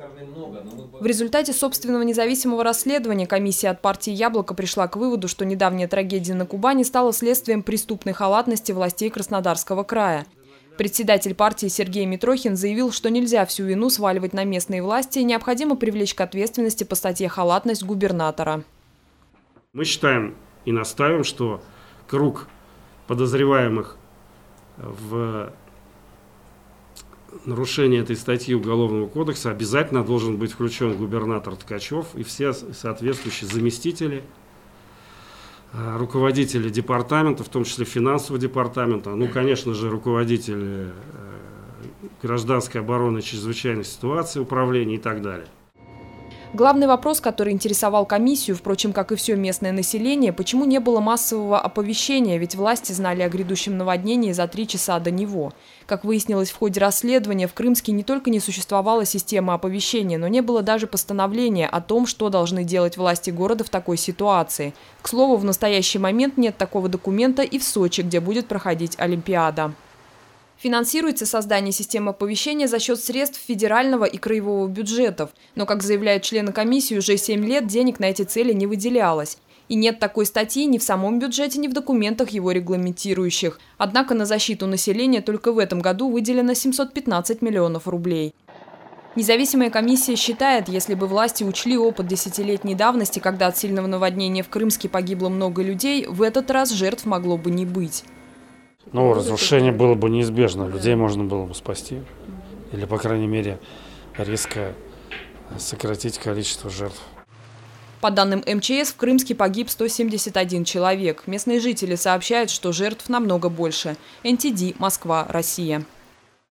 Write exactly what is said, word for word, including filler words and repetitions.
В результате собственного независимого расследования комиссия от партии «Яблоко» пришла к выводу, что недавняя трагедия на Кубани стала следствием преступной халатности властей Краснодарского края. Председатель партии Сергей Митрохин заявил, что нельзя всю вину сваливать на местные власти и необходимо привлечь к ответственности по статье «Халатность» губернатора. Мы считаем и настаиваем, что круг подозреваемых в нарушении этой статьи Уголовного кодекса обязательно должен быть включен губернатор Ткачев и все соответствующие заместители, руководители департамента, в том числе финансового департамента, ну, конечно же, руководители гражданской обороны, чрезвычайной ситуации, управления и так далее. Главный вопрос, который интересовал комиссию, впрочем, как и все местное население, почему не было массового оповещения, ведь власти знали о грядущем наводнении за три часа до него. Как выяснилось в ходе расследования, в Крымске не только не существовала система оповещения, но не было даже постановления о том, что должны делать власти города в такой ситуации. К слову, в настоящий момент нет такого документа и в Сочи, где будет проходить Олимпиада. Финансируется создание системы оповещения за счет средств федерального и краевого бюджетов. Но, как заявляют члены комиссии, уже семь лет денег на эти цели не выделялось. И нет такой статьи ни в самом бюджете, ни в документах его регламентирующих. Однако на защиту населения только в этом году выделено семьсот пятнадцать миллионов рублей. Независимая комиссия считает, если бы власти учли опыт десятилетней давности, когда от сильного наводнения в Крымске погибло много людей, в этот раз жертв могло бы не быть. Ну, разрушение было бы неизбежно, людей можно было бы спасти. Или, по крайней мере, резко сократить количество жертв. По данным эм че эс, в Крымске погиб сто семьдесят один человек. Местные жители сообщают, что жертв намного больше. эн тэ дэ, Москва, Россия.